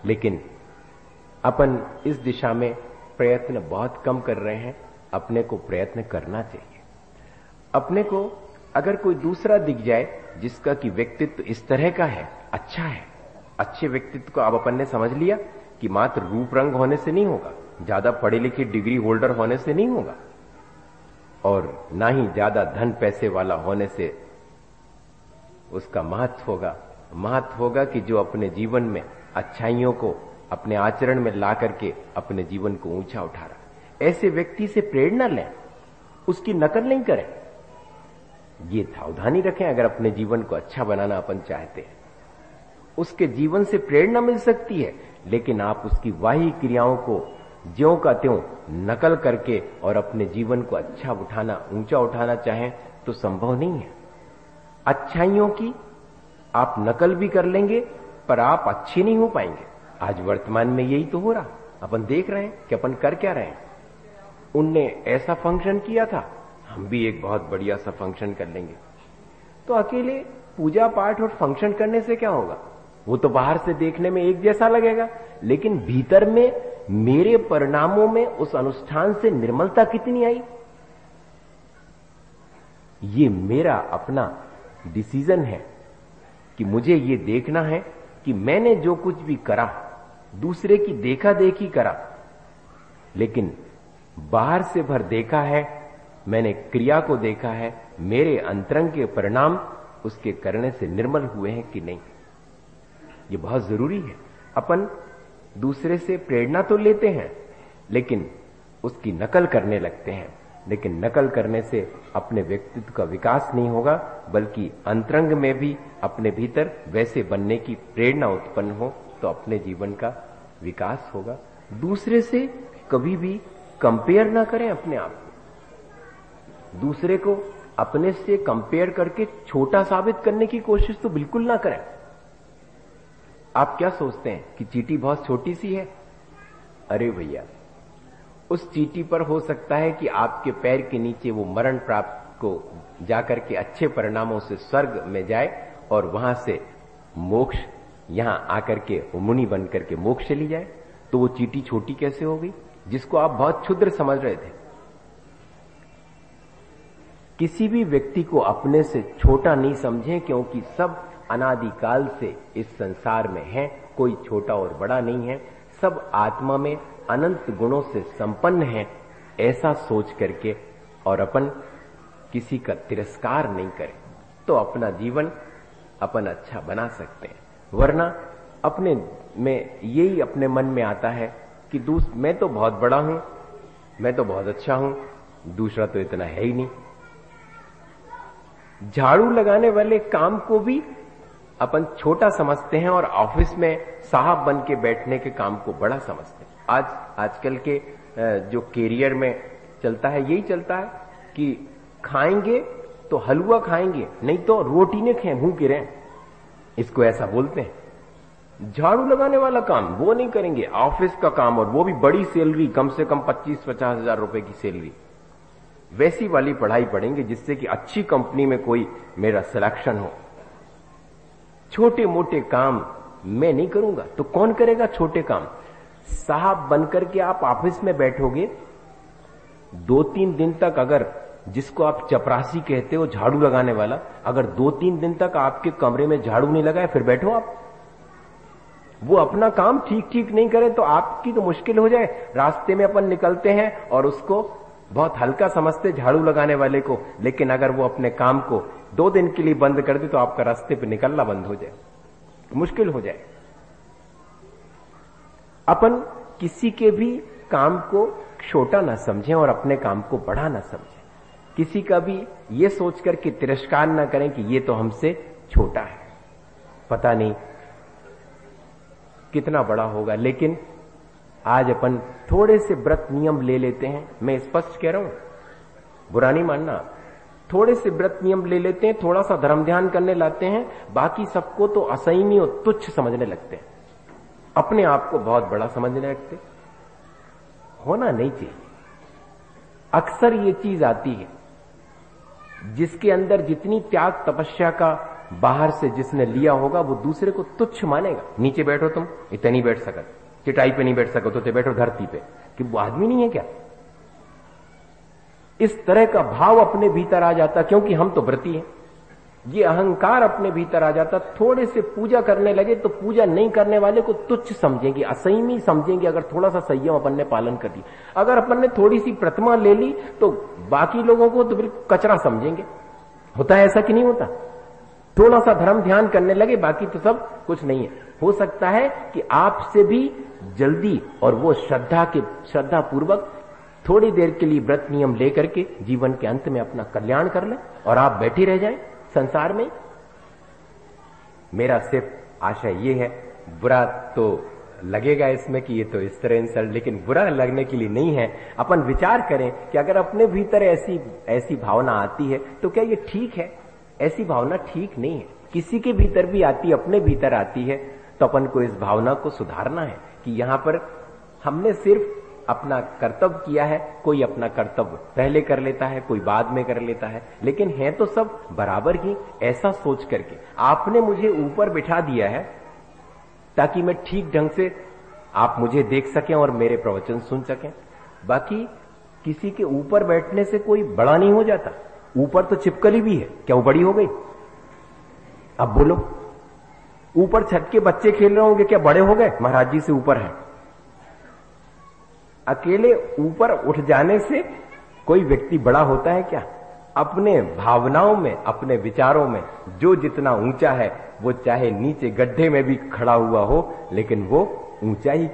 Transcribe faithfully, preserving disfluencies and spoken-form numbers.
लेकिन अपन इस दिशा में प्रयत्न बहुत कम कर रहे हैं। अपने को प्रयत्न करना चाहिए। अपने को अगर कोई दूसरा दिख जाए जिसका कि व्यक्तित्व इस तरह का है, अच्छा है, अच्छे व्यक्तित्व को अब अपन ने समझ लिया कि मात्र रूप रंग होने से नहीं होगा, ज्यादा पढ़े लिखे डिग्री होल्डर होने से नहीं होगा, और ना ही ज्यादा धन पैसे वाला होने से उसका महत्व होगा। महत्व होगा कि जो अपने जीवन में अच्छाइयों को अपने आचरण में ला करके अपने जीवन को ऊंचा उठा रहा, ऐसे व्यक्ति से प्रेरणा लें, उसकी नकल नहीं करें। ये सावधानी रखें, अगर अपने जीवन को अच्छा बनाना अपन चाहते हैं, उसके जीवन से प्रेरणा मिल सकती है, लेकिन आप उसकी वाही क्रियाओं को ज्यों का त्यों नकल करके और अपने जीवन को अच्छा उठाना, ऊंचा उठाना चाहें तो संभव नहीं है। अच्छाइयों की आप नकल भी कर लेंगे पर आप अच्छे नहीं हो पाएंगे। आज वर्तमान में यही तो हो रहा, अपन देख रहे हैं कि अपन कर क्या रहे हैं। उनने ऐसा फंक्शन किया था, हम भी एक बहुत बढ़िया सा फंक्शन कर लेंगे। तो अकेले पूजा पाठ और फंक्शन करने से क्या होगा? वो तो बाहर से देखने में एक जैसा लगेगा, लेकिन भीतर में मेरे परिणामों में उस अनुष्ठान से निर्मलता कितनी आई, ये मेरा अपना डिसीजन है कि मुझे ये देखना है कि मैंने जो कुछ भी करा दूसरे की देखा देखी करा, लेकिन बाहर से भर देखा है, मैंने क्रिया को देखा है, मेरे अंतरंग के परिणाम उसके करने से निर्मल हुए हैं कि नहीं। ये बहुत जरूरी है। अपन दूसरे से प्रेरणा तो लेते हैं लेकिन उसकी नकल करने लगते हैं, लेकिन नकल करने से अपने व्यक्तित्व का विकास नहीं होगा, बल्कि अंतरंग में भी अपने भीतर वैसे बनने की प्रेरणा उत्पन्न हो तो अपने जीवन का विकास होगा। दूसरे से कभी भी कंपेयर ना करें अपने आप को। दूसरे को अपने से कंपेयर करके छोटा साबित करने की कोशिश तो बिल्कुल ना करें। आप क्या सोचते हैं कि चींटी बहुत छोटी सी है? अरे भैया, उस चींटी पर हो सकता है कि आपके पैर के नीचे वो मरण प्राप्त को जाकर के अच्छे परिणामों से स्वर्ग में जाए और वहां से मोक्ष यहां आकर के वो मुनि बन करके मोक्ष चली जाए। तो वो चींटी छोटी कैसे हो गई जिसको आप बहुत क्षुद्र समझ रहे थे? किसी भी व्यक्ति को अपने से छोटा नहीं समझें, क्योंकि सब अनादिकाल से इस संसार में है, कोई छोटा और बड़ा नहीं है, सब आत्मा में अनंत गुणों से संपन्न है, ऐसा सोच करके और अपन किसी का तिरस्कार नहीं करें तो अपना जीवन अपन अच्छा बना सकते हैं। वरना अपने में यही अपने मन में आता है कि दूस मैं तो बहुत बड़ा हूं, मैं तो बहुत अच्छा हूं, दूसरा तो इतना है ही नहीं। झाड़ू लगाने वाले काम को भी अपन छोटा समझते हैं और ऑफिस में साहब बन के बैठने के काम को बड़ा समझते हैं। आज आजकल के जो कैरियर में चलता है यही चलता है कि खाएंगे तो हलवा खाएंगे, नहीं तो रोटी ने खाए भूखे रहें, इसको ऐसा बोलते हैं। झाड़ू लगाने वाला काम वो नहीं करेंगे, ऑफिस का काम, और वो भी बड़ी सैलरी, कम से कम पच्चीस पचास हजार रुपए की सैलरी, वैसी वाली पढ़ाई पढ़ेंगे जिससे कि अच्छी कंपनी में कोई मेरा सिलेक्शन हो। छोटे मोटे काम मैं नहीं करूंगा तो कौन करेगा छोटे काम? साहब बनकर के आप ऑफिस में बैठोगे, दो तीन दिन तक, अगर जिसको आप चपरासी कहते हो झाड़ू लगाने वाला, अगर दो तीन दिन तक आपके कमरे में झाड़ू नहीं लगाए फिर बैठो आप, वो अपना काम ठीक ठीक नहीं करे तो आपकी तो मुश्किल हो जाए। रास्ते में अपन निकलते हैं और उसको बहुत हल्का समझते झाड़ू लगाने वाले को, लेकिन अगर वो अपने काम को दो दिन के लिए बंद कर दे तो आपका रास्ते पे निकलना बंद हो जाए, मुश्किल हो जाए। अपन किसी के भी काम को छोटा ना समझें और अपने काम को बड़ा ना समझें। किसी का भी ये सोच करके तिरस्कार ना करें कि ये तो हमसे छोटा है, पता नहीं कितना बड़ा होगा। लेकिन आज अपन थोड़े से व्रत नियम ले लेते हैं, मैं स्पष्ट कह रहा हूं, बुरा नहीं मानना, थोड़े से व्रत नियम ले लेते हैं, थोड़ा सा धर्म ध्यान करने लाते हैं, बाकी सबको तो असहनीय और तुच्छ समझने लगते हैं, अपने आप को बहुत बड़ा समझने लगते। होना नहीं चाहिए। अक्सर ये चीज आती है जिसके अंदर जितनी त्याग तपस्या का बाहर से जिसने लिया होगा वो दूसरे को तुच्छ मानेगा। नीचे बैठो तुम, इतने नहीं बैठ सकते, चटाई पे नहीं बैठ सको तो ते बैठो धरती पे, कि वो आदमी नहीं है क्या? इस तरह का भाव अपने भीतर आ जाता, क्योंकि हम तो व्रती हैं। ये अहंकार अपने भीतर आ जाता, थोड़े से पूजा करने लगे तो पूजा नहीं करने वाले को तुच्छ समझेंगे, असंयमी समझेंगे। अगर थोड़ा सा संयम अपन ने पालन कर दिया, अगर अपन ने थोड़ी सी प्रतिमा ले ली तो बाकी लोगों को तो बिल्कुल कचरा समझेंगे। होता है ऐसा कि नहीं होता? थोड़ा सा धर्म ध्यान करने लगे, बाकी तो सब कुछ नहीं है। हो सकता है कि आपसे भी जल्दी और वो श्रद्धा के श्रद्धा पूर्वक थोड़ी देर के लिए व्रत नियम लेकर के जीवन के अंत में अपना कल्याण कर ले और आप बैठे रह जाएं संसार में। मेरा सिर्फ आशा ये है, बुरा तो लगेगा इसमें कि ये तो इस तरह इंसल्ट, लेकिन बुरा लगने के लिए नहीं है। अपन विचार करें कि अगर अपने भीतर ऐसी ऐसी भावना आती है तो क्या ये ठीक है? ऐसी भावना ठीक नहीं है। किसी के भीतर भी आती, अपने भीतर आती है, तो अपन को इस भावना को सुधारना है कि यहां पर हमने सिर्फ अपना कर्तव्य किया है। कोई अपना कर्तव्य पहले कर लेता है, कोई बाद में कर लेता है, लेकिन है तो सब बराबर ही। ऐसा सोच करके आपने मुझे ऊपर बिठा दिया है ताकि मैं ठीक ढंग से आप मुझे देख सकें और मेरे प्रवचन सुन सकें। बाकी किसी के ऊपर बैठने से कोई बड़ा नहीं हो जाता। ऊपर तो छिपकली भी है, क्या वो बड़ी हो गई? अब बोलो, ऊपर छत के बच्चे खेल रहे होंगे, क्या बड़े हो गए? महाराज जी से ऊपर है। अकेले ऊपर उठ जाने से कोई व्यक्ति बड़ा होता है क्या? अपने भावनाओं में, अपने विचारों में जो जितना ऊंचा है, वो चाहे नीचे गड्ढे में भी खड़ा हुआ हो, लेकिन वो ऊंचा ही